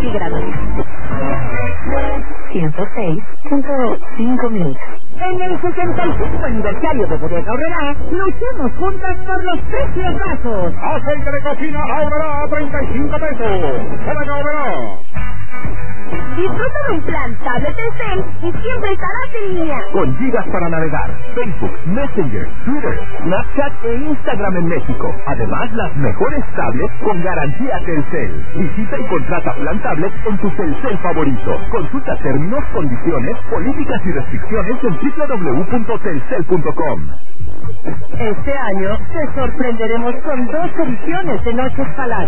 centígrados. 106.5 minutos. En el 65 aniversario de Bodega Aurrerá, luchemos juntas por los precios bajos. Aceite de cocina Aurrerá a 35 pesos. Bodega Aurrerá. Disfruta de un plan tablet Telcel y siempre estarás en línea. Con gigas para navegar, Facebook, Messenger, Twitter, Snapchat e Instagram en México. Además, las mejores tablets con garantía Telcel. Visita y contrata plan tablet en tu Telcel favorito. Consulta términos, condiciones, políticas y restricciones en www.telcel.com. Este año te sorprenderemos con 2 ediciones de Noches Palacio.